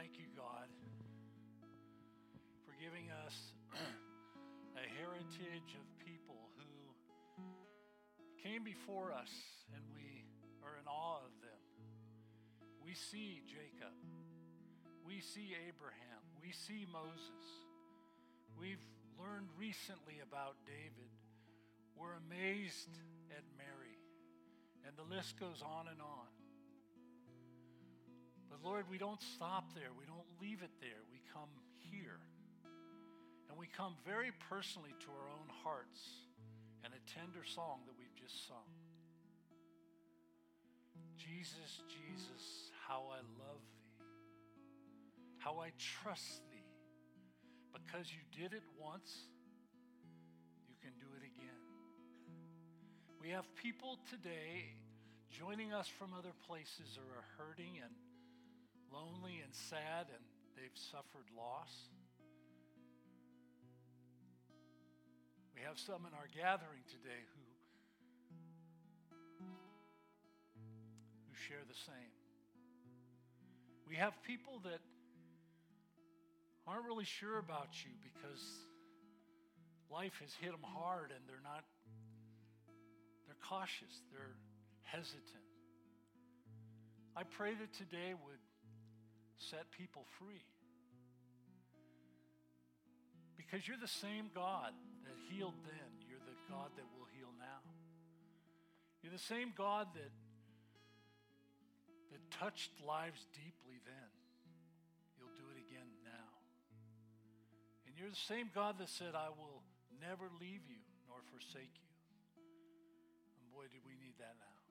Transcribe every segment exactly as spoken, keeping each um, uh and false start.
thank you, God, for giving us a heritage of people who came before us, and we are in awe of them. We see Jacob. We see Abraham. We see Moses. We've learned recently about David. We're amazed at Mary. And the list goes on and on. But Lord, we don't stop there. We don't leave it there. We come here. And we come very personally to our own hearts and a tender song that we've just sung. Jesus, Jesus, how I love thee, how I trust thee. Because you did it once, you can do it again. We have people today joining us from other places who are hurting and lonely and sad, and they've suffered loss. We have some in our gathering today who, who share the same. We have people that aren't really sure about you because life has hit them hard and they're not, they're cautious, they're hesitant. I pray that today would set people free. Because you're the same God that healed then. You're the God that will heal now. You're the same God that, that touched lives deeply then. You'll do it again now. And you're the same God that said, I will never leave you nor forsake you. And boy, did we need that now.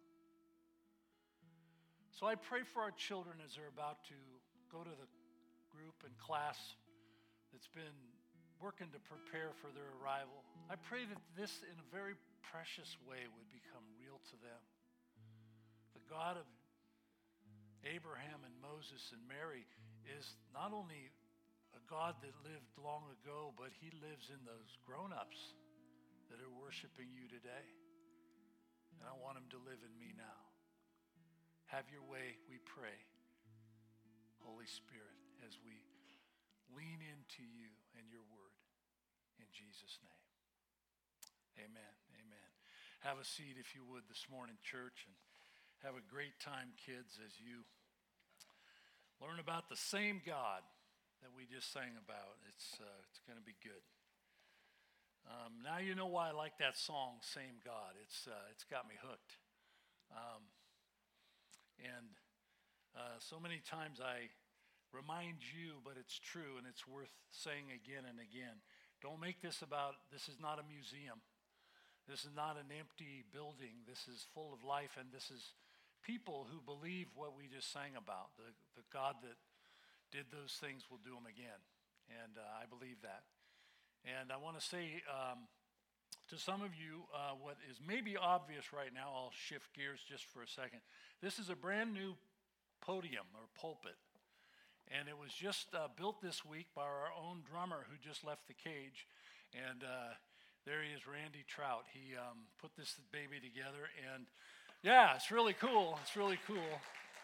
So I pray for our children as they're about to go to the group and class that's been working to prepare for their arrival. I pray that this, in a very precious way, would become real to them. The God of Abraham and Moses and Mary is not only a God that lived long ago, but he lives in those grown-ups that are worshiping you today. And I want him to live in me now. Have your way, we pray, Holy Spirit, as we lean into you and your word. In Jesus' name. Amen. Amen. Have a seat if you would this morning, church, and have a great time, kids, as you learn about the same God that we just sang about. It's uh, it's going to be good. Um, now you know why I like that song, Same God. It's uh, it's got me hooked. Um, and uh, so many times I remind you, but it's true, and it's worth saying again and again. Don't make this about, this is not a museum. This is not an empty building. This is full of life, and this is people who believe what we just sang about. The, the God that did those things will do them again, and uh, I believe that. And I want to say um, to some of you uh, what is maybe obvious right now. I'll shift gears just for a second. This is a brand new podium or pulpit. And it was just uh, built this week by our own drummer who just left the cage. And uh, there he is, Randy Trout. He um, put this baby together. And yeah, it's really cool. It's really cool.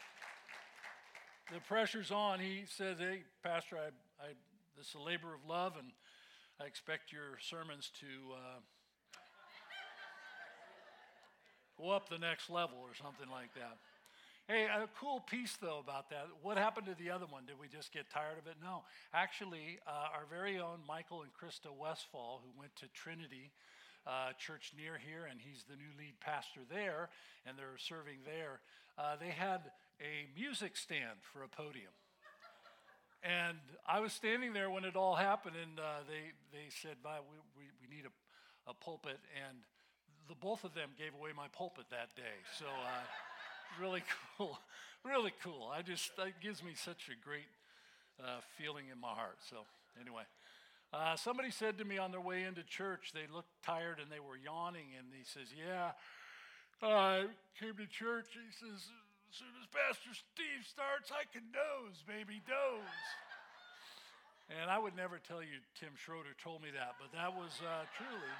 The pressure's on. He says, hey, Pastor, I, I, this is a labor of love, and I expect your sermons to uh, go up the next level or something like that. Hey, a cool piece, though, about that. What happened to the other one? Did we just get tired of it? No. Actually, uh, our very own Michael and Krista Westfall, who went to Trinity uh, Church near here, and he's the new lead pastor there, and they're serving there, uh, they had a music stand for a podium. And I was standing there when it all happened, and uh, they, they said, we, we, we need a, a pulpit, and the both of them gave away my pulpit that day. So... Uh, Really cool, really cool. I just, that gives me such a great uh, feeling in my heart. So anyway, uh, somebody said to me on their way into church, they looked tired and they were yawning, and he says, yeah, I came to church. He says, as soon as Pastor Steve starts, I can doze, baby, doze. And I would never tell you Tim Schroeder told me that, but that was uh, truly.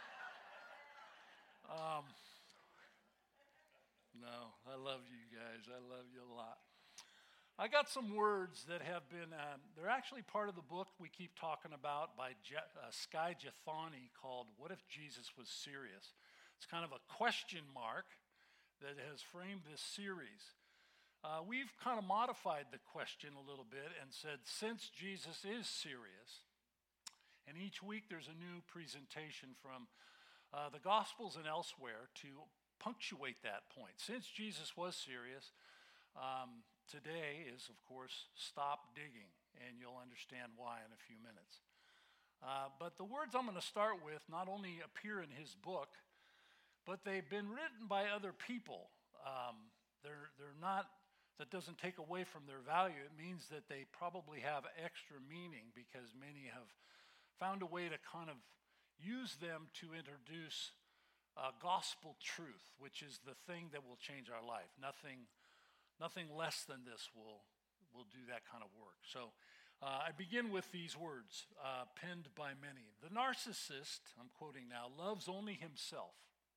Um, No, I love you guys. I love you a lot. I got some words that have been, um, they're actually part of the book we keep talking about by Je- uh, Sky Jethani called What If Jesus Was Serious? It's kind of a question mark that has framed this series. Uh, we've kind of modified the question a little bit and said, since Jesus is serious, and each week there's a new presentation from uh, the Gospels and elsewhere to punctuate that point. Since Jesus was serious, um, today is, of course, stop digging, and you'll understand why in a few minutes. Uh, but the words I'm going to start with not only appear in his book, but they've been written by other people. Um, they're, they're not, that doesn't take away from their value. It means that they probably have extra meaning because many have found a way to kind of use them to introduce uh, gospel truth, which is the thing that will change our life. Nothing Nothing less than this will, will do that kind of work. So uh, I begin with these words, uh, penned by many. The narcissist, I'm quoting now, loves only himself.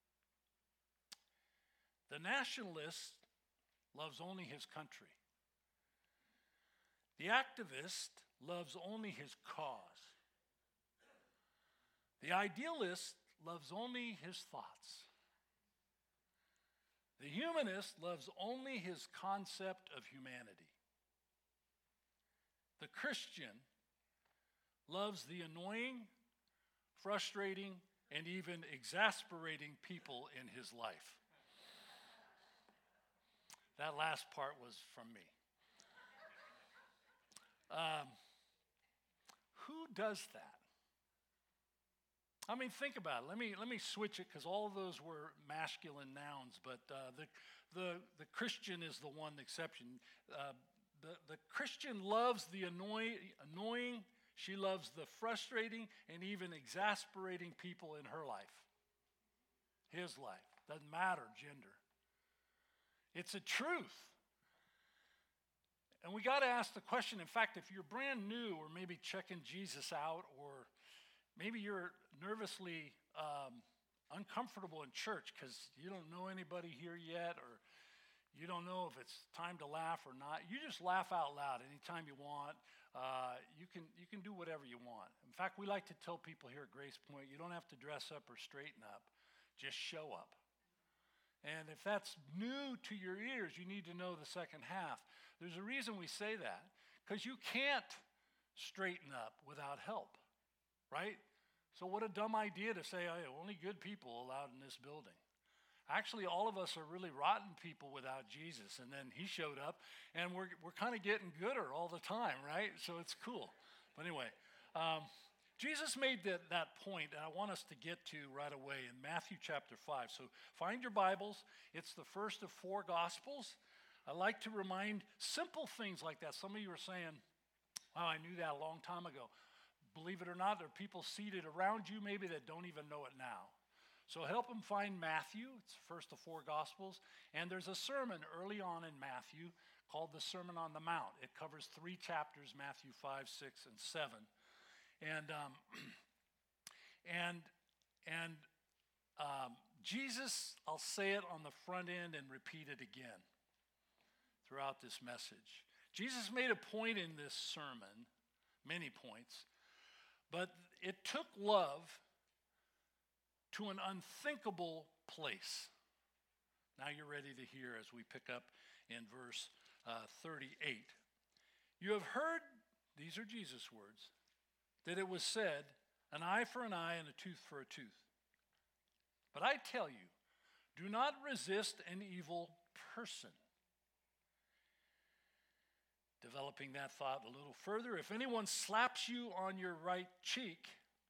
The nationalist loves only his country. The activist loves only his cause. The idealist loves only his thoughts. The humanist loves only his concept of humanity. The Christian loves the annoying, frustrating, and even exasperating people in his life. That last part was from me. Um, who does that? I mean, think about it. Let me let me switch it because all of those were masculine nouns, but uh, the the the Christian is the one exception. Uh, the the Christian loves the annoy, annoying. She loves the frustrating and even exasperating people in her life. His life doesn't matter gender. It's a truth, and we got to ask the question. In fact, if you're brand new or maybe checking Jesus out, or maybe you're nervously um, uncomfortable in church because you don't know anybody here yet, or you don't know if it's time to laugh or not. You just laugh out loud anytime you want. Uh, you can you can do whatever you want. In fact, we like to tell people here at Grace Point, you don't have to dress up or straighten up. Just show up. And if that's new to your ears, you need to know the second half. There's a reason we say that, because you can't straighten up without help. Right? So what a dumb idea to say, hey, only good people allowed in this building. Actually, all of us are really rotten people without Jesus. And then he showed up, and we're we're kind of getting gooder all the time, right? So it's cool. But anyway, um, Jesus made that, that point, and I want us to get to right away in Matthew chapter five. So find your Bibles. It's the first of four Gospels. I like to remind simple things like that. Some of you are saying, wow, I knew that a long time ago. Believe it or not, there are people seated around you maybe that don't even know it now. So help them find Matthew. It's the first of four Gospels. And there's a sermon early on in Matthew called the Sermon on the Mount. It covers three chapters, Matthew five, six, and seven. And um, and and um, Jesus, I'll say it on the front end and repeat it again throughout this message. Jesus made a point in this sermon, many points, but it took love to an unthinkable place. Now you're ready to hear as we pick up in verse uh, thirty-eight. You have heard, these are Jesus' words, that it was said, an eye for an eye and a tooth for a tooth. But I tell you, do not resist an evil person. Developing that thought a little further, if anyone slaps you on your right cheek,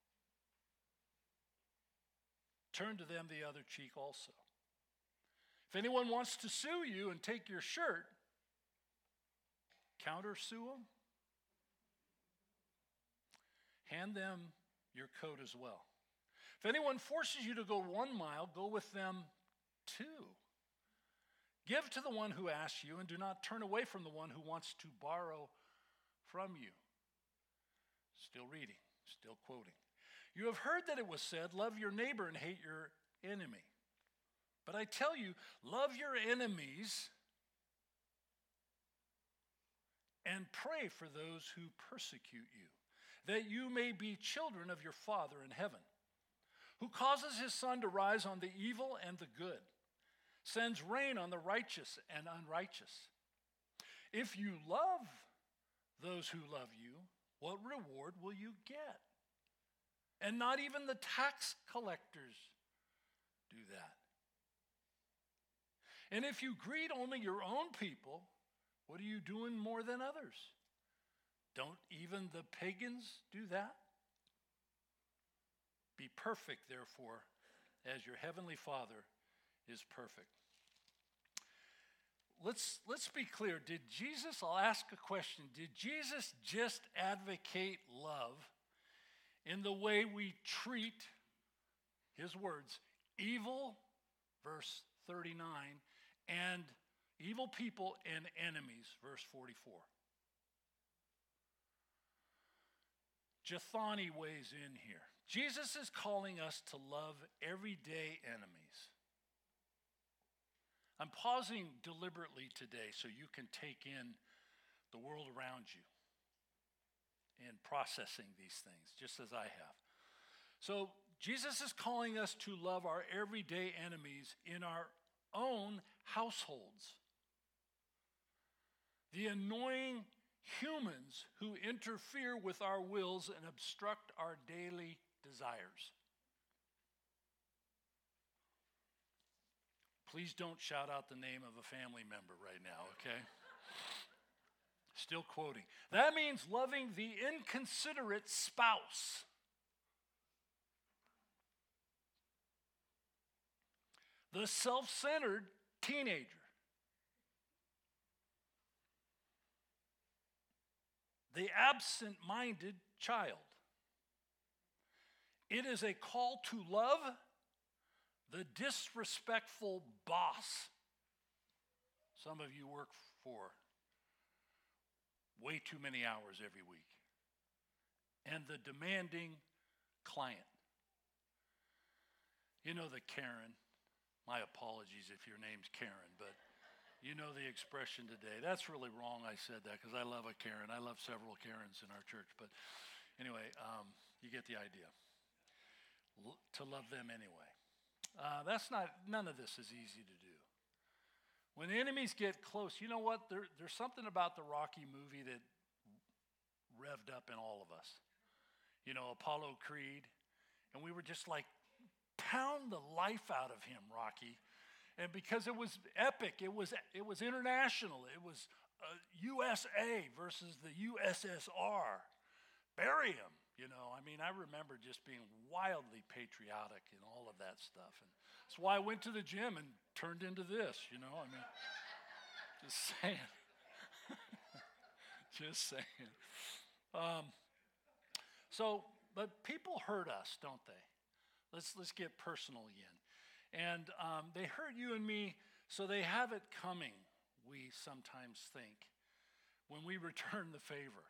turn to them the other cheek also. If anyone wants to sue you and take your shirt, counter-sue them. Hand them your coat as well. If anyone forces you to go one mile, go with them two. Give to the one who asks you, and do not turn away from the one who wants to borrow from you. Still reading, still quoting. You have heard that it was said, love your neighbor and hate your enemy. But I tell you, love your enemies and pray for those who persecute you, that you may be children of your Father in heaven, who causes his sun to rise on the evil and the good, sends rain on the righteous and unrighteous. If you love those who love you, what reward will you get? And not even the tax collectors do that. And if you greet only your own people, what are you doing more than others? Don't even the pagans do that? Be perfect, therefore, as your heavenly Father is perfect. Let's, let's be clear. Did Jesus, I'll ask a question, did Jesus just advocate love in the way we treat, his words, evil, verse thirty-nine, and evil people and enemies, verse forty-four? Jathani weighs in here. Jesus is calling us to love everyday enemies. I'm pausing deliberately today so you can take in the world around you and processing these things, just as I have. So Jesus is calling us to love our everyday enemies in our own households. The annoying humans who interfere with our wills and obstruct our daily desires. Please don't shout out the name of a family member right now, okay? Still quoting. That means loving the inconsiderate spouse. The self-centered teenager. The absent-minded child. It is a call to love the disrespectful boss. Some of you work for way too many hours every week. And the demanding client. You know the Karen. My apologies if your name's Karen, but you know the expression today. That's really wrong I said that because I love a Karen. I love several Karens in our church. But anyway, um, you get the idea. L- to love them anyway. Uh, that's not, none of this is easy to do. When enemies get close, you know what? There, there's something about the Rocky movie that revved up in all of us. You know, Apollo Creed. And we were just like, pound the life out of him, Rocky. And because it was epic, it was, it was international. It was uh, U S A versus the U S S R. Bury him. You know, I mean, I remember just being wildly patriotic and all of that stuff. And that's why I went to the gym and turned into this, you know. I mean, just saying. Just saying. Um, so, but people hurt us, don't they? Let's, let's get personal again. And um, they hurt you and me, so they have it coming, we sometimes think, when we return the favor.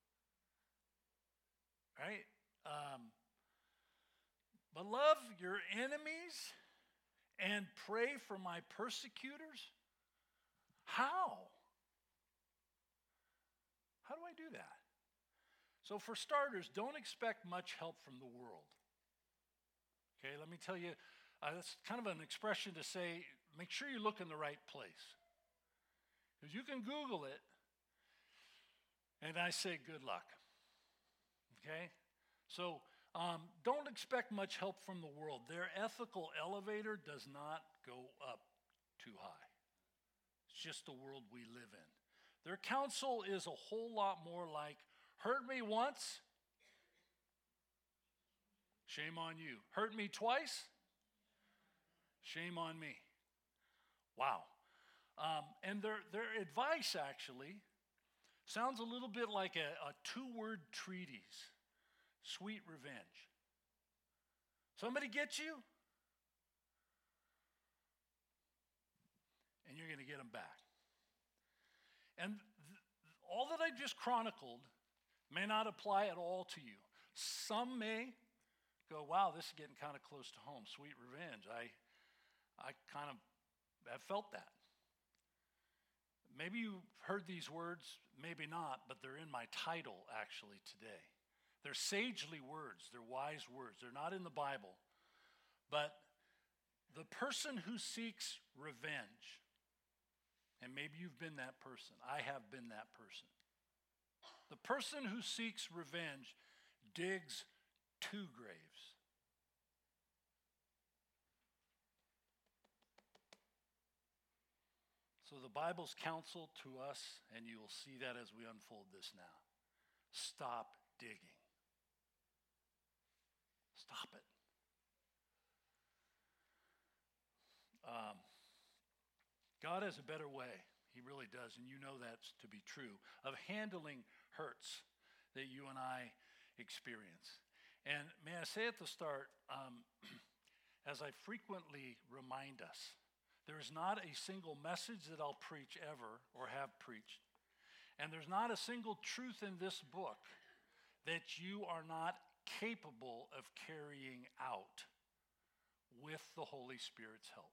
Right? Um, but love your enemies and pray for my persecutors? How? How do I do that? So for starters, don't expect much help from the world. Okay, let me tell you, uh, that's kind of an expression to say, make sure you look in the right place. Because you can Google it, and I say good luck. Okay? So um, don't expect much help from the world. Their ethical elevator does not go up too high. It's just the world we live in. Their counsel is a whole lot more like, hurt me once, shame on you. Hurt me twice, shame on me. Wow. Um, and their, their advice actually sounds a little bit like a, a two-word treatise. Sweet revenge. Somebody gets you, and you're going to get them back. And th- all that I just chronicled may not apply at all to you. Some may go, wow, this is getting kind of close to home. Sweet revenge. I, I kind of have felt that. maybe you've heard these words, maybe not, but they're in my title actually today. They're sagely words, they're wise words. They're not in the Bible. But the person who seeks revenge, and maybe you've been that person, I have been that person. The person who seeks revenge digs two graves. So the Bible's counsel to us, and you will see that as we unfold this now, stop digging. Stop it. Um, God has a better way. He really does, and you know that's to be true, of handling hurts that you and I experience. And may I say at the start, um, as I frequently remind us, there is not a single message that I'll preach ever or have preached. And there's not a single truth in this book that you are not capable of carrying out with the Holy Spirit's help.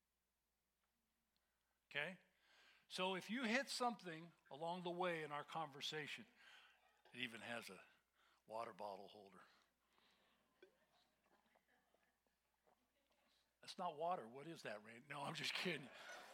Okay? So if you hit something along the way in our conversation, it even has a water bottle holder. That's not water. What is that, Randy? No, I'm just kidding.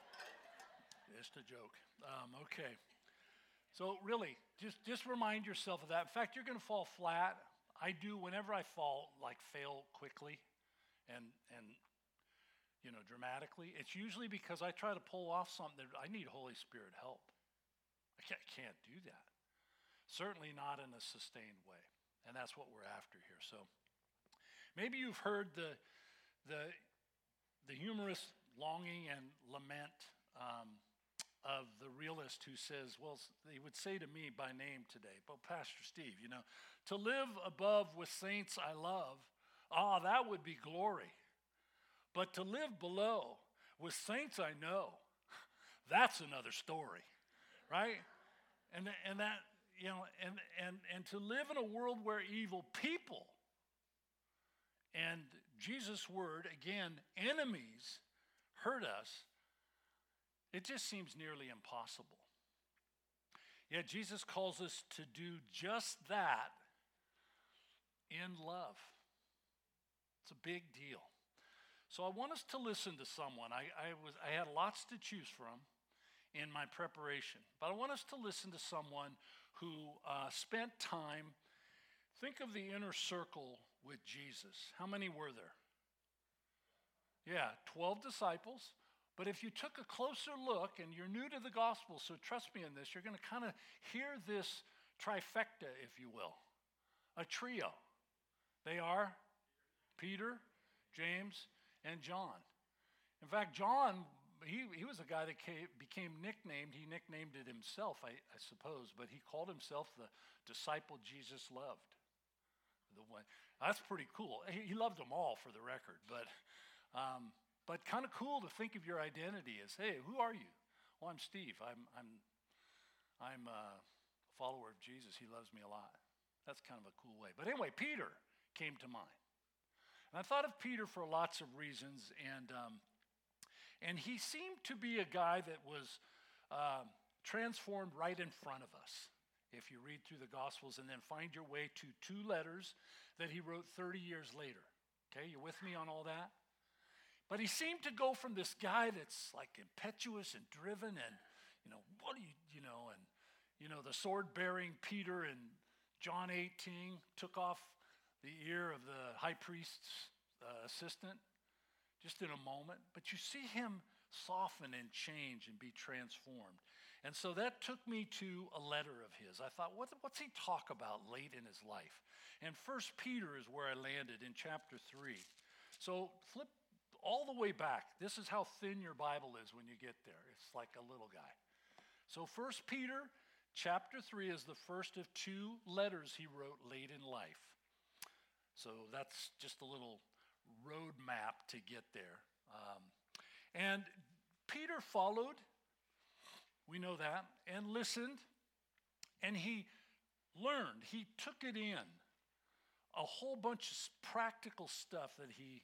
Just a joke. Um, okay. So really, just, just remind yourself of that. In fact, you're going to fall flat. I do whenever I fall, like fail quickly and, and you know, dramatically. It's usually because I try to pull off something that I need Holy Spirit help. I can't, I can't do that. Certainly not in a sustained way. And that's what we're after here. So maybe you've heard the, the, the humorous longing and lament um, of the realist who says, well, he would say to me by name today, but Pastor Steve, you know, to live above with saints I love, ah, that would be glory. But to live below with saints I know, that's another story, right? And, and that, you know, and, and, and to live in a world where evil people and Jesus' word, again, enemies hurt us, it just seems nearly impossible. Yet Jesus calls us to do just that in love. It's a big deal. So I want us to listen to someone. I, I, was, I had lots to choose from in my preparation, but I want us to listen to someone who uh, spent time. Think of the inner circle with Jesus. How many were there? Yeah, twelve disciples. But if you took a closer look, and you're new to the gospel, so trust me in this, you're going to kind of hear this trifecta, if you will, a trio. They are Peter, James, and John. In fact, John, he, he was a guy that came, became nicknamed, he nicknamed it himself, I, I suppose, but he called himself the disciple Jesus loved. The one. That's pretty cool. He, he loved them all, for the record, but um, but kind of cool to think of your identity as, hey, who are you? Well, I'm Steve. I'm I'm I'm a follower of Jesus. He loves me a lot. That's kind of a cool way. But anyway, Peter came to mind, and I thought of Peter for lots of reasons, and um, and he seemed to be a guy that was uh, transformed right in front of us. If you read through the Gospels and then find your way to two letters that he wrote thirty years later. Okay, you with me on all that? But he seemed to go from this guy that's like impetuous and driven and, you know, what do you, you know, and, you know, the sword-bearing Peter in John eighteen took off the ear of the high priest's uh, assistant just in a moment. But you see him soften and change and be transformed. And so that took me to a letter of his. I thought, what, what's he talk about late in his life? And First Peter is where I landed in chapter three. So flip all the way back. This is how thin your Bible is when you get there. It's like a little guy. So First Peter chapter three is the first of two letters he wrote late in life. So that's just a little road map to get there. Um, and Peter followed. We know that, and listened, and he learned, he took it in, a whole bunch of practical stuff that he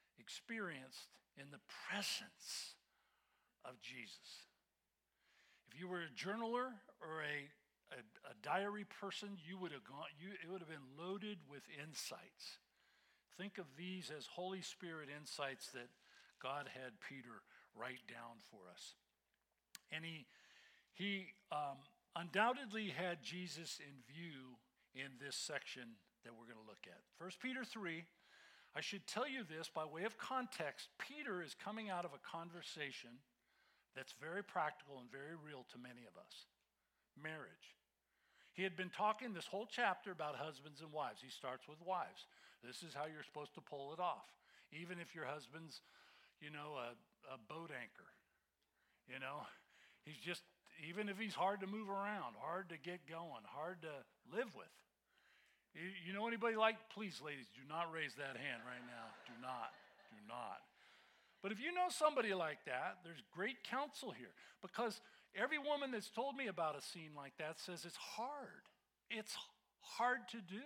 experienced in the presence of Jesus. If you were a journaler or a, a, a diary person, you would have gone, you, it would have been loaded with insights. Think of these as Holy Spirit insights that God had Peter write down for us. And he, he um, undoubtedly had Jesus in view in this section that we're going to look at. First Peter three, I should tell you this by way of context. Peter is coming out of a conversation that's very practical and very real to many of us. Marriage. He had been talking this whole chapter about husbands and wives. He starts with wives. This is how you're supposed to pull it off. Even if your husband's, you know, a, a boat anchor. You know, he's just, even if he's hard to move around, hard to get going, hard to live with. You, you know anybody like, please ladies, do not raise that hand right now. Do not, do not. But if you know somebody like that, there's great counsel here. Because every woman that's told me about a scene like that says it's hard. It's hard to do.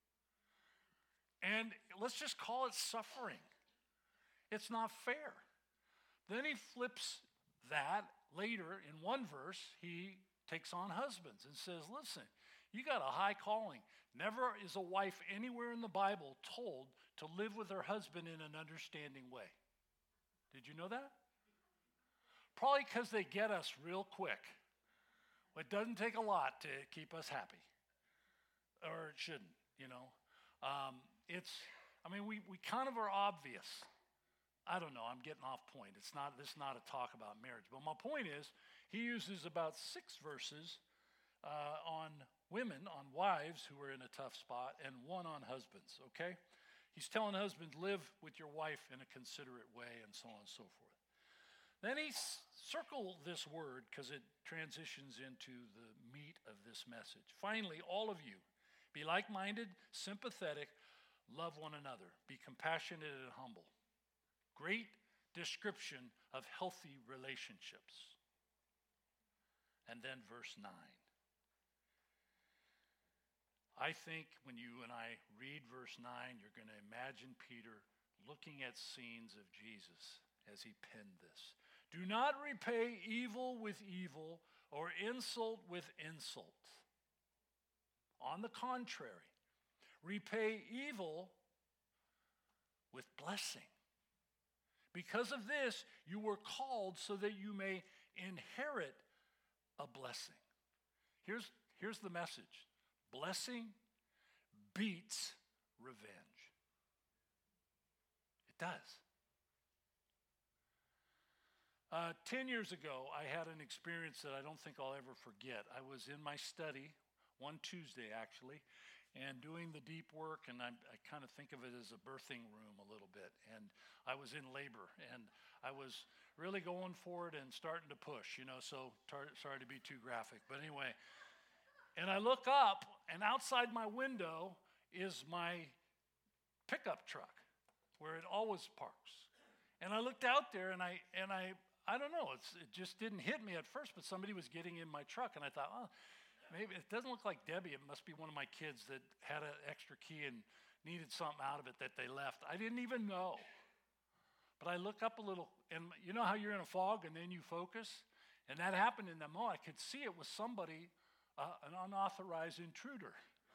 And let's just call it suffering. It's not fair. Then he flips that later in one verse. He takes on husbands and says, listen, you got a high calling. Never is a wife anywhere in the Bible told to live with her husband in an understanding way. Did you know that? Probably because they get us real quick. It doesn't take a lot to keep us happy. Or it shouldn't, you know. Um, it's, I mean, we, we kind of are obvious. I don't know, I'm getting off point. It's not, this is not a talk about marriage. But my point is, he uses about six verses uh, on women, on wives who are in a tough spot, and one on husbands, okay? He's telling husbands, live with your wife in a considerate way, and so on and so forth. Then he s- circle this word because it transitions into the meat of this message. Finally, all of you, be like-minded, sympathetic, love one another, be compassionate and humble. Great description of healthy relationships. And then verse nine. I think when you and I read verse nine, you're going to imagine Peter looking at scenes of Jesus as he penned this. Do not repay evil with evil or insult with insult. On the contrary, repay evil with blessing. Because of this, you were called so that you may inherit a blessing. Here's, here's the message. Blessing beats revenge. It does. Uh, ten years ago, I had an experience that I don't think I'll ever forget. I was in my study, one Tuesday actually, and doing the deep work, and I, I kind of think of it as a birthing room a little bit. And I was in labor, and I was really going for it and starting to push, you know, so tar- sorry to be too graphic. But anyway, and I look up, and outside my window is my pickup truck, where it always parks. And I looked out there, and I, and I, I don't know, it's, it just didn't hit me at first, but somebody was getting in my truck, and I thought, oh, maybe it doesn't look like Debbie. It must be one of my kids that had an extra key and needed something out of it that they left. I didn't even know. But I look up a little, and you know how you're in a fog, and then you focus? And that happened in the moment. I could see it was somebody, uh, an unauthorized intruder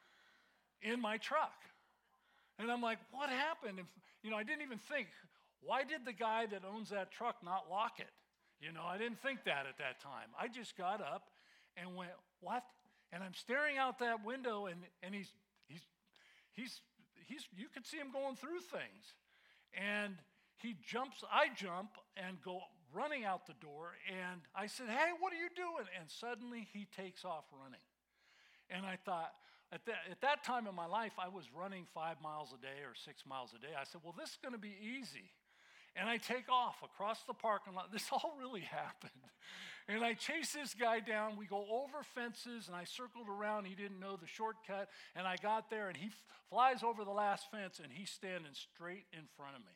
in my truck. And I'm like, what happened? And, you know, I didn't even think, why did the guy that owns that truck not lock it? You know, I didn't think that at that time. I just got up and went, what? And I'm staring out that window, and, and he's, he's, he's, he's, you could see him going through things. And he jumps, I jump and go running out the door, and I said, hey, what are you doing? And suddenly he takes off running. And I thought, at that, at that time in my life, I was running five miles a day or six miles a day. I said, well, this is going to be easy. And I take off across the parking lot. This all really happened. And I chase this guy down. We go over fences, and I circled around. He didn't know the shortcut. And I got there, and he f- flies over the last fence, and he's standing straight in front of me.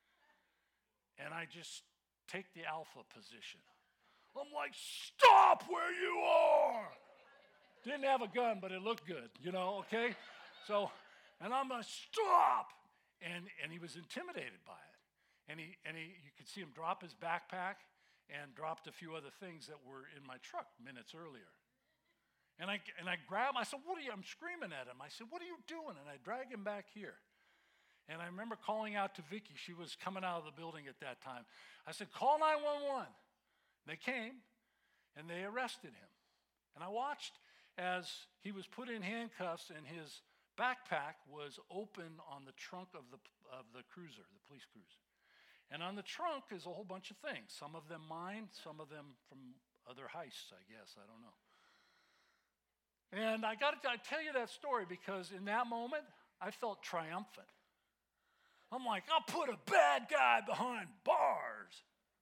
And I just take the alpha position. I'm like, stop where you are. Didn't have a gun, but it looked good, you know, okay? So, and I'm like, stop. And, and he was intimidated by it. And he and he, you could see him drop his backpack, and dropped a few other things that were in my truck minutes earlier. And I, and I grabbed him. I said, what are you, I'm screaming at him. I said, what are you doing? And I drag him back here. And I remember calling out to Vicky. She was coming out of the building at that time. I said, call nine one one. They came, and they arrested him. And I watched as he was put in handcuffs and his backpack was open on the trunk of the, of the cruiser, the police cruiser. And on the trunk is a whole bunch of things. Some of them mine, some of them from other heists, I guess. I don't know. And I got to I tell you that story because in that moment, I felt triumphant. I'm like, I'll put a bad guy behind bars.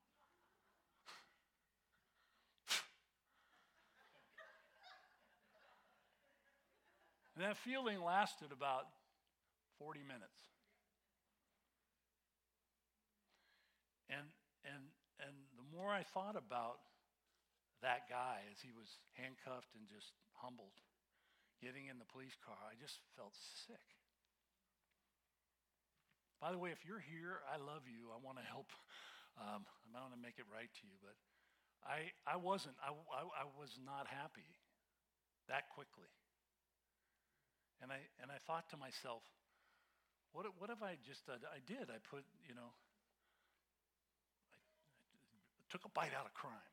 And that feeling lasted about forty minutes. And, and, and the more I thought about that guy as he was handcuffed and just humbled, getting in the police car, I just felt sick. By the way, if you're here, I love you. I want to help. Um, I want to make it right to you, but I, I wasn't. I, I, I was not happy that quickly. And I and I thought to myself, what what have I just done? I did. I put, you know, I, I took a bite out of crime.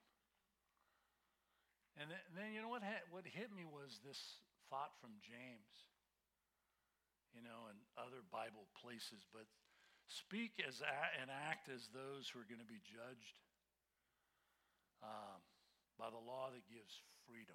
And then, and then you know what ha- what hit me was this thought from James, you know, and other Bible places. But speak as a- and act as those who are going to be judged um, by the law that gives freedom.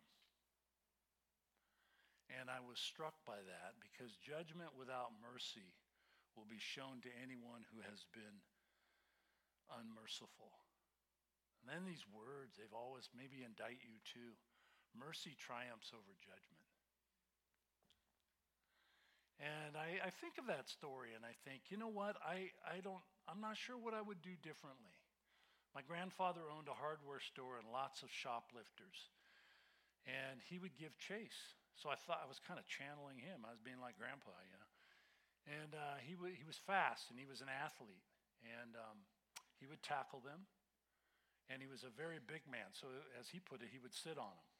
And I was struck by that because judgment without mercy will be shown to anyone who has been unmerciful. And then these words, they've always maybe indict you too. Mercy triumphs over judgment. And I, I think of that story and I think, you know what, I, I don't, I'm not sure what I would do differently. My grandfather owned a hardware store and lots of shoplifters. And he would give chase. So I thought I was kind of channeling him. I was being like Grandpa, you know. And uh, he, w- he was fast, and he was an athlete. And um, he would tackle them. And he was a very big man. So as he put it, he would sit on them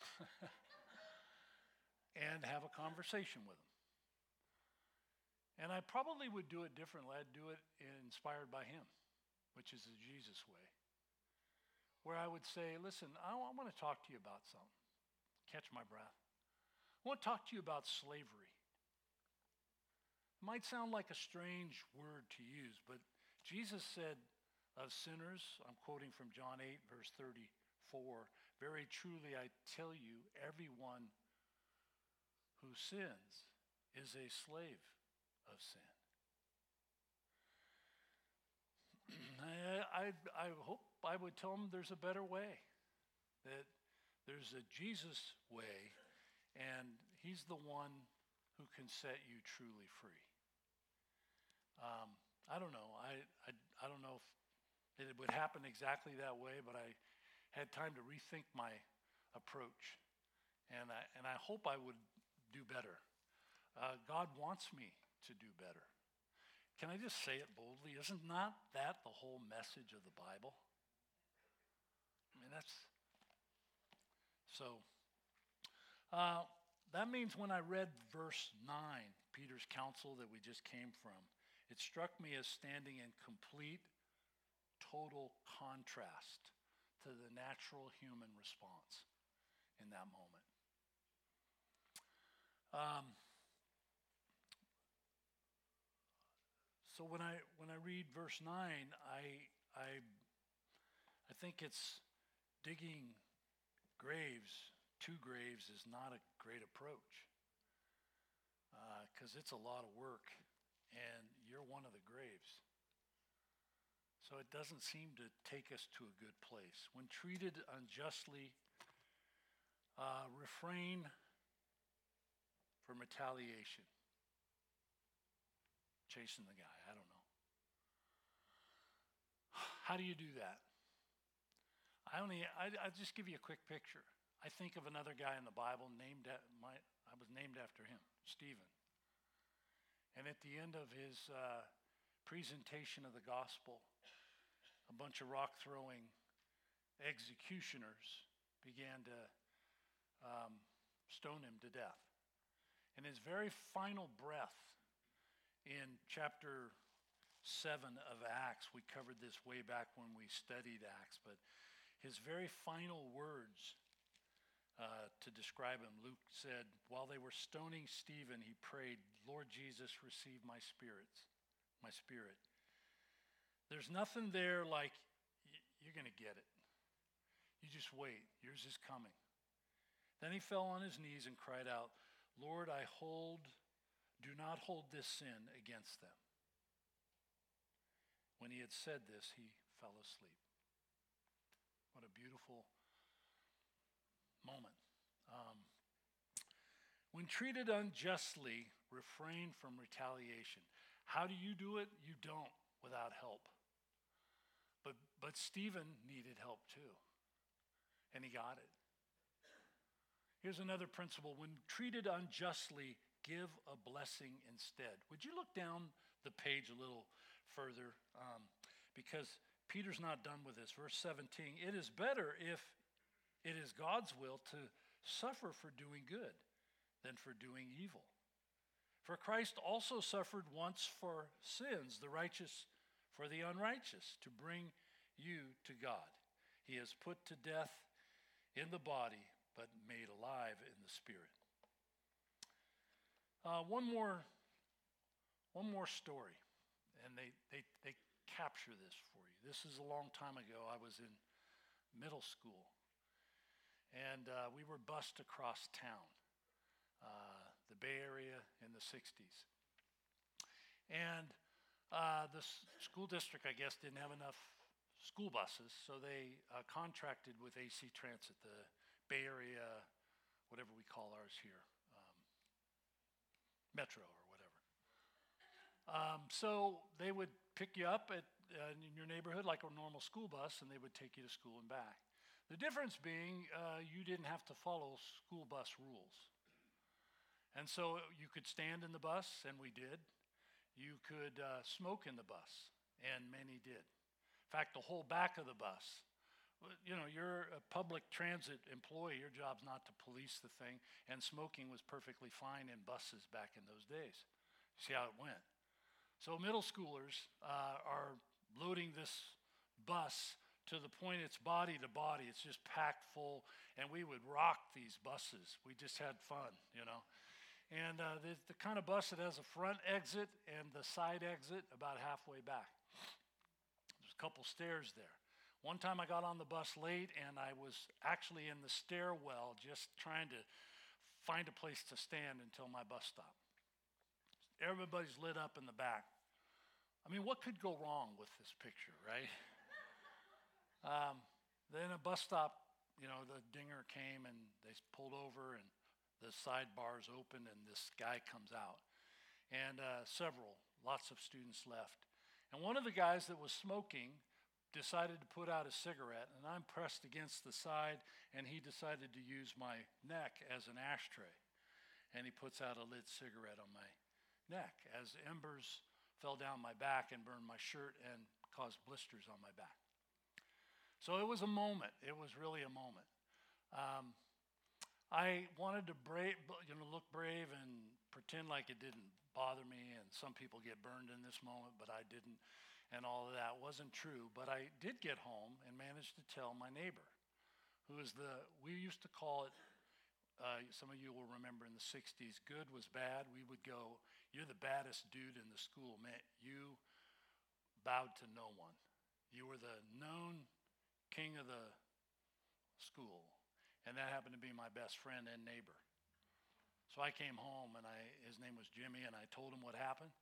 and have a conversation with them. And I probably would do it differently. I'd do it inspired by him, which is the Jesus way. Where I would say, listen, I, I want to talk to you about something. Catch my breath. I want to talk to you about slavery. It might sound like a strange word to use, but Jesus said of sinners, I'm quoting from John eight, verse thirty-four, very truly I tell you, everyone who sins is a slave of sin. I, I, I hope I would tell them there's a better way, that there's a Jesus way, and he's the one who can set you truly free. Um, I don't know. I, I, I don't know if it would happen exactly that way, but I had time to rethink my approach, and I, and I hope I would do better. Uh, God wants me to do better. Can I just say it boldly? Isn't not that the whole message of the Bible? I mean, that's... So, uh, that means when I read verse nine, Peter's counsel that we just came from, it struck me as standing in complete, total contrast to the natural human response in that moment. Um, so when I when I read verse nine, I I I think it's digging graves, two graves is not a great approach because uh, it's a lot of work and you're one of the graves. So it doesn't seem to take us to a good place. When treated unjustly, uh, refrain from retaliation. Chasing the guy, I don't know. How do you do that? I only, I, I'll just give you a quick picture. I think of another guy in the Bible named, at my, I was named after him, Stephen. And at the end of his uh, presentation of the gospel, a bunch of rock throwing executioners began to um, stone him to death. In his very final breath, in chapter seven of Acts, we covered this way back when we studied Acts, but his very final words uh, to describe him, Luke said, while they were stoning Stephen, he prayed, Lord Jesus, receive my spirits, my spirit. There's nothing there like, you're going to get it. You just wait. Yours is coming. Then he fell on his knees and cried out, Lord, I hold, do not hold this sin against them. When he had said this, he fell asleep. What a beautiful moment. Um, when treated unjustly, refrain from retaliation. How do you do it? You don't without help. But, but Stephen needed help too, and he got it. Here's another principle. When treated unjustly, give a blessing instead. Would you look down the page a little further? Um, because Peter's not done with this. Verse seventeen, it is better if it is God's will to suffer for doing good than for doing evil. For Christ also suffered once for sins, the righteous for the unrighteous, to bring you to God. He is put to death in the body, but made alive in the spirit. Uh, one more, one more story, and they, they, they capture this for you. This is a long time ago. I was in middle school, and uh, we were bused across town, uh, the Bay Area in the sixties. And uh, the s- school district, I guess, didn't have enough school buses, so they uh, contracted with A C Transit, the Bay Area, whatever we call ours here, um, Metro or whatever. Um, so they would pick you up at, uh, in your neighborhood like a normal school bus, and they would take you to school and back. The difference being uh, you didn't have to follow school bus rules. And so you could stand in the bus, and we did. You could uh, smoke in the bus, and many did. In fact, the whole back of the bus, you know, you're a public transit employee, your job's not to police the thing, and smoking was perfectly fine in buses back in those days. See how it went. So middle schoolers uh, are loading this bus to the point it's body to body. It's just packed full, and we would rock these buses. We just had fun, you know. And uh, the, the kind of bus that has a front exit and the side exit about halfway back. There's a couple stairs there. One time I got on the bus late, and I was actually in the stairwell just trying to find a place to stand until my bus stopped. Everybody's lit up in the back. I mean, what could go wrong with this picture, right? um, then a bus stop, you know, the dinger came, and they pulled over, and the side bars opened, and this guy comes out. And uh, several, lots of students left. And one of the guys that was smoking decided to put out a cigarette, and I'm pressed against the side, and he decided to use my neck as an ashtray. And he puts out a lit cigarette on my neck as embers fell down my back and burned my shirt and caused blisters on my back. So it was a moment. It was really a moment. Um, I wanted to brave, you know, look brave and pretend like it didn't bother me, and some people get burned in this moment, but I didn't. And all of that wasn't true, but I did get home and managed to tell my neighbor, who is the, we used to call it, uh, some of you will remember in the sixties, good was bad. We would go, you're the baddest dude in the school. Man, you bowed to no one. You were the known king of the school, and that happened to be my best friend and neighbor. So I came home, and I, his name was Jimmy, and I told him what happened.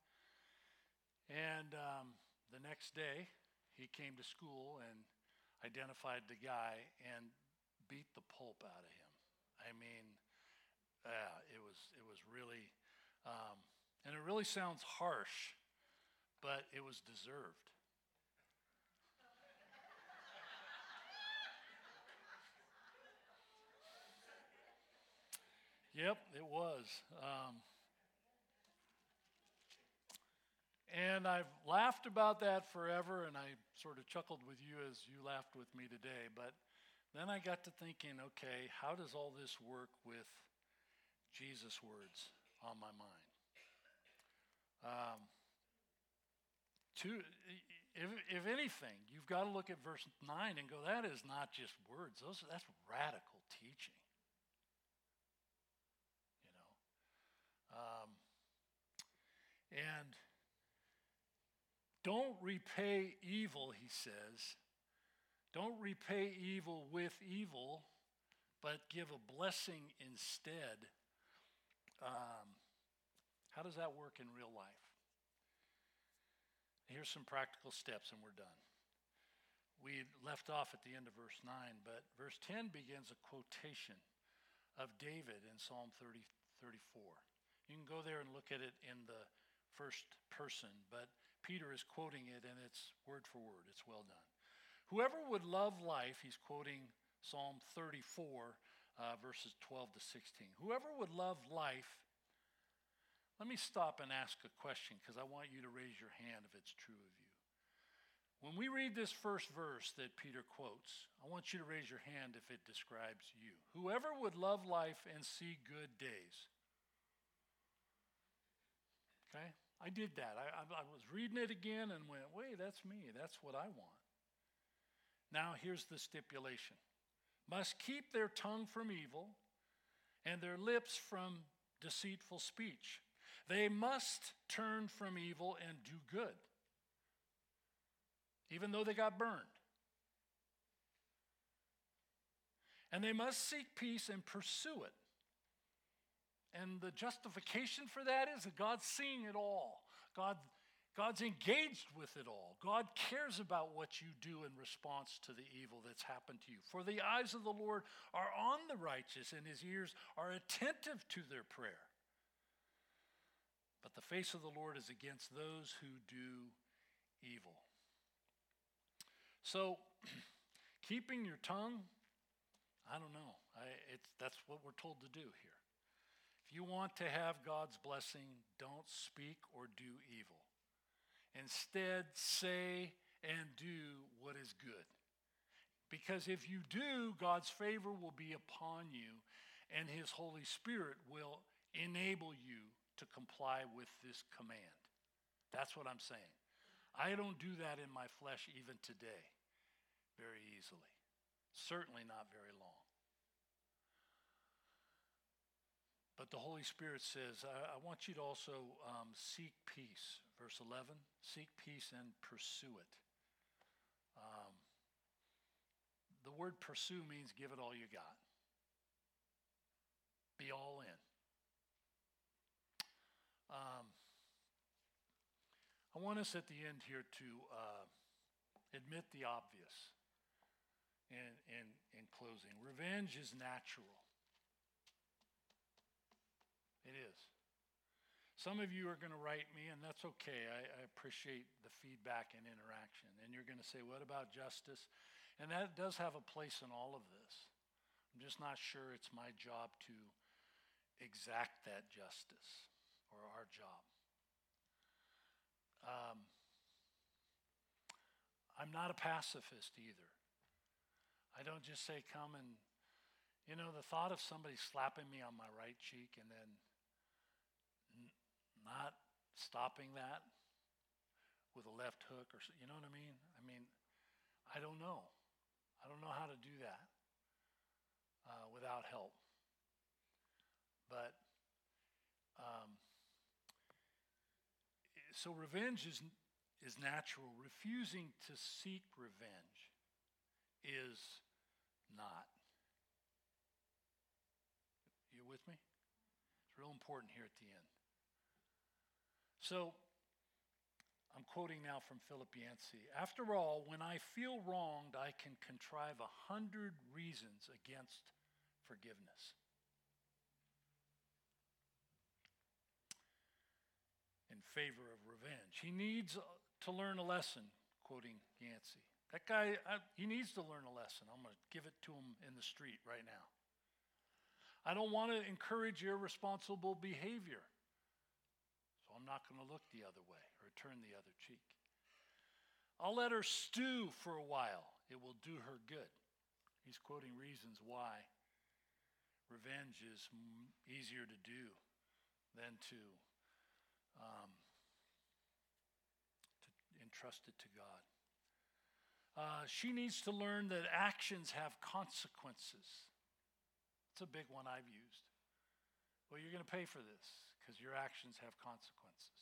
And um, the next day, he came to school and identified the guy and beat the pulp out of him. I mean, uh, it was it was really, um, and it really sounds harsh, but it was deserved. Yep, it was. Um, And I've laughed about that forever, and I sort of chuckled with you as you laughed with me today. But then I got to thinking, okay, how does all this work with Jesus' words on my mind? Um, to, if, if anything, you've got to look at verse nine and go, that is not just words. Those, that's radical teaching. You know, um, and don't repay evil, he says. Don't repay evil with evil, but give a blessing instead. Um, how does that work in real life? Here's some practical steps and we're done. We left off at the end of verse nine, but verse ten begins a quotation of David in Psalm thirty, thirty-four. You can go there and look at it in the first person, but Peter is quoting it, and it's word for word. It's well done. Whoever would love life, he's quoting Psalm thirty-four, uh, verses twelve to sixteen. Whoever would love life, let me stop and ask a question, because I want you to raise your hand if it's true of you. When we read this first verse that Peter quotes, I want you to raise your hand if it describes you. Whoever would love life and see good days. Okay? I did that. I, I, I was reading it again and went, wait, that's me. That's what I want. Now here's the stipulation. Must keep their tongue from evil and their lips from deceitful speech. They must turn from evil and do good, even though they got burned. And they must seek peace and pursue it. And the justification for that is that God's seeing it all. God, God's engaged with it all. God cares about what you do in response to the evil that's happened to you. For the eyes of the Lord are on the righteous, and his ears are attentive to their prayer. But the face of the Lord is against those who do evil. So, keeping your tongue, I don't know. I, it's, that's what we're told to do here. If you want to have God's blessing, don't speak or do evil. Instead, say and do what is good. Because if you do, God's favor will be upon you, and his Holy Spirit will enable you to comply with this command. That's what I'm saying. I don't do that in my flesh even today very easily. Certainly not very long. But the Holy Spirit says, I, I want you to also um, seek peace. Verse eleven, seek peace and pursue it. Um, the word pursue means give it all you got. Be all in. Um, I want us at the end here to uh, admit the obvious in, in, in closing. Revenge is natural. It is. Some of you are going to write me, and that's okay. I, I appreciate the feedback and interaction. And you're going to say, what about justice? And that does have a place in all of this. I'm just not sure it's my job to exact that justice, or our job. Um, I'm not a pacifist either. I don't just say, come and, you know, the thought of somebody slapping me on my right cheek and then n- not stopping that with a left hook, or you know what I mean? I mean, I don't know. I don't know how to do that uh, without help. But um, so revenge is is natural. Refusing to seek revenge is not. You with me? It's real important here at the end. So I'm quoting now from Philip Yancey. After all, when I feel wronged, I can contrive a hundred reasons against forgiveness. In favor of revenge. He needs to learn a lesson, quoting Yancey. That guy, I, he needs to learn a lesson. I'm going to give it to him in the street right now. I don't want to encourage irresponsible behavior. So I'm not going to look the other way or turn the other cheek. I'll let her stew for a while. It will do her good. He's quoting reasons why revenge is m- easier to do than to, um, to entrust it to God. Uh, she needs to learn that actions have consequences. It's a big one I've used. Well, you're going to pay for this because your actions have consequences.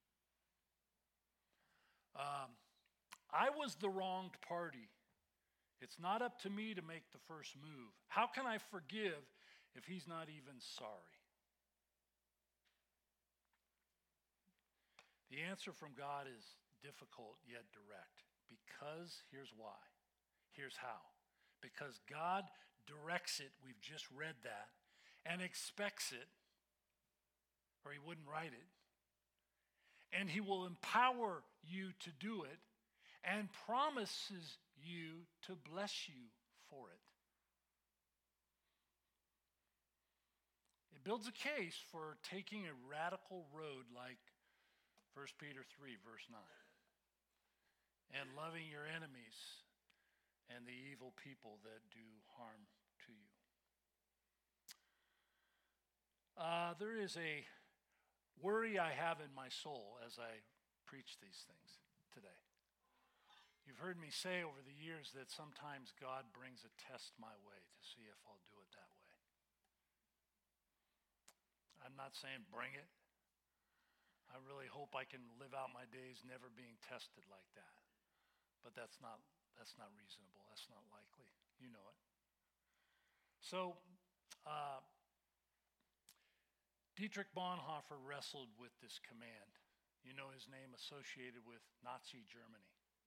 Um, I was the wronged party. It's not up to me to make the first move. How can I forgive if he's not even sorry? The answer from God is difficult yet direct. Because here's why. Here's how. Because God directs it, we've just read that, and expects it, or he wouldn't write it. And he will empower you to do it and promises you to bless you for it. It builds a case for taking a radical road like First Peter three, verse nine. And loving your enemies and the evil people that do harm to you. Uh, there is a worry I have in my soul as I preach these things today. You've heard me say over the years that sometimes God brings a test my way to see if I'll do it that way. I'm not saying bring it. I really hope I can live out my days never being tested like that. But that's not that's not reasonable. That's not likely. You know it. So, uh, Dietrich Bonhoeffer wrestled with this command. You know his name associated with Nazi Germany.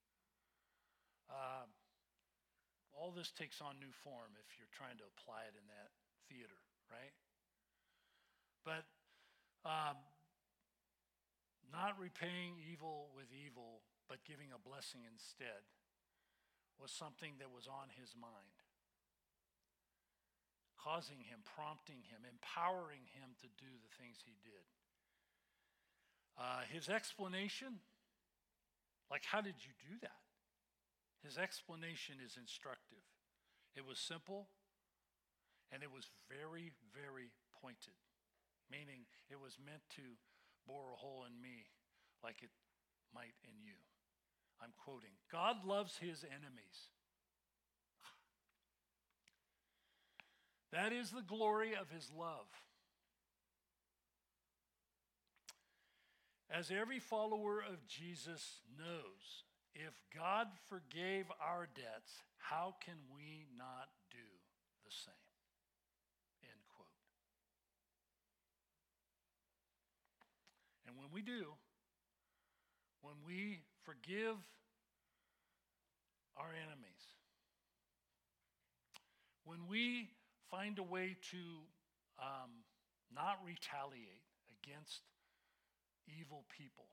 Uh, all this takes on new form if you're trying to apply it in that theater, right? But um, not repaying evil with evil, but giving a blessing instead, was something that was on his mind, causing him, prompting him, empowering him to do the things he did. Uh, his explanation, like, how did you do that? His explanation is instructive. It was simple, and it was very, very pointed, meaning it was meant to bore a hole in me like it might in you. I'm quoting, God loves his enemies. That is the glory of his love. As every follower of Jesus knows, if God forgave our debts, how can we not do the same? End quote. And when we do, when we forgive our enemies, when we find a way to um, not retaliate against evil people,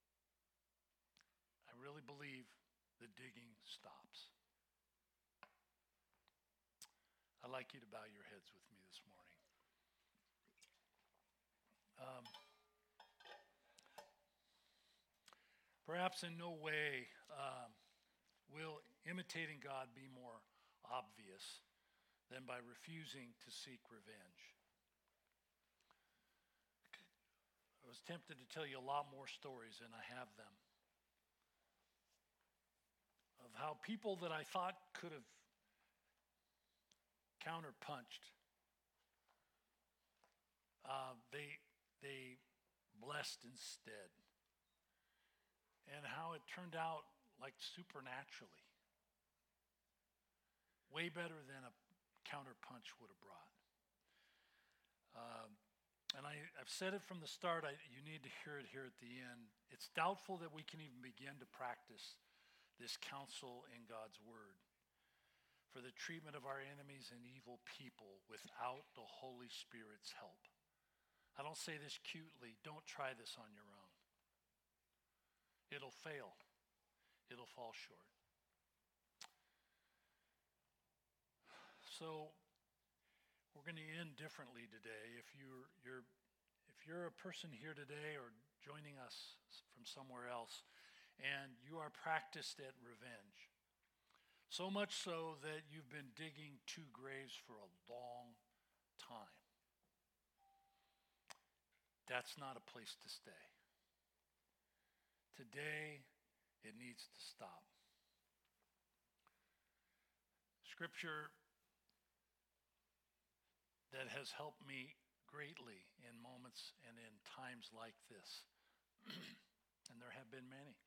I really believe the digging stops. I'd like you to bow your heads with me this morning. Um, perhaps in no way um, will imitating God be more obvious than by refusing to seek revenge. I was tempted to tell you a lot more stories, and I have them, of how people that I thought could have counterpunched, uh, they, they blessed instead. And how it turned out like supernaturally. Way better than a counterpunch would have brought. Um, and I, I've said it from the start, I, you need to hear it here at the end. It's doubtful that we can even begin to practice this counsel in God's word for the treatment of our enemies and evil people without the Holy Spirit's help. I don't say this cutely. Don't try this on your own. It'll fail. It'll fall short. So we're going to end differently today. If you're, you're, if if you're a person here today or joining us from somewhere else, and you are practiced at revenge, so much so that you've been digging two graves for a long time, that's not a place to stay. Today, it needs to stop. Scripture that has helped me greatly in moments and in times like this, and there have been many.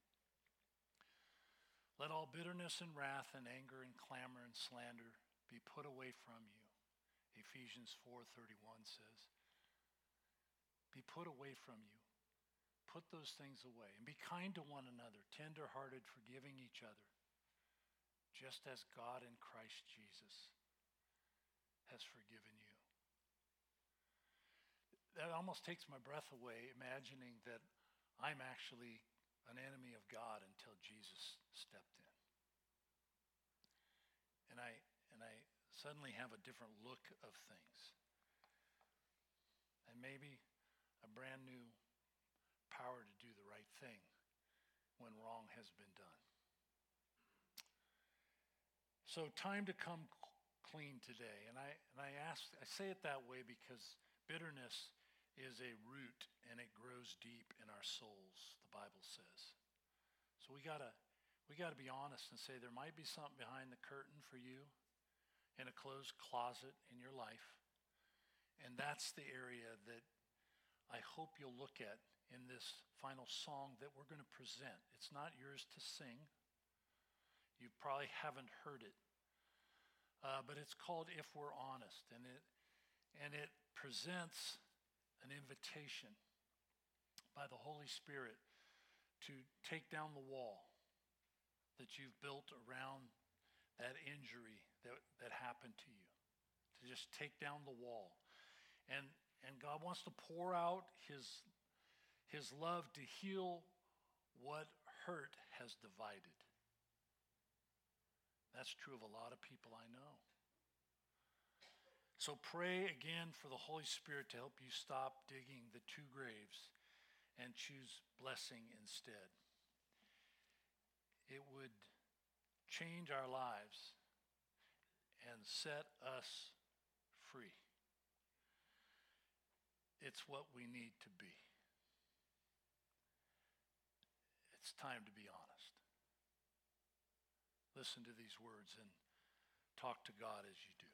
Let all bitterness and wrath and anger and clamor and slander be put away from you. Ephesians four thirty-one says, be put away from you. Put those things away and be kind to one another, tender-hearted, forgiving each other, just as God in Christ Jesus has forgiven you. That almost takes my breath away, imagining that I'm actually an enemy of God until Jesus stepped in. And I and I suddenly have a different look of things. And maybe a brand new power to do the right thing when wrong has been done. So time to come clean today. And I and I ask I say it that way because bitterness is a root and it grows deep in our souls, the Bible says. So we gotta we gotta be honest and say there might be something behind the curtain for you in a closed closet in your life. And that's the area that I hope you'll look at in this final song that we're going to present. It's not yours to sing. You probably haven't heard it. Uh, but it's called If We're Honest. And it, and it presents an invitation by the Holy Spirit to take down the wall that you've built around that injury that, that happened to you. To just take down the wall. And, and God wants to pour out his His love to heal what hurt has divided. That's true of a lot of people I know. So pray again for the Holy Spirit to help you stop digging the two graves and choose blessing instead. It would change our lives and set us free. It's what we need to be. It's time to be honest. Listen to these words and talk to God as you do.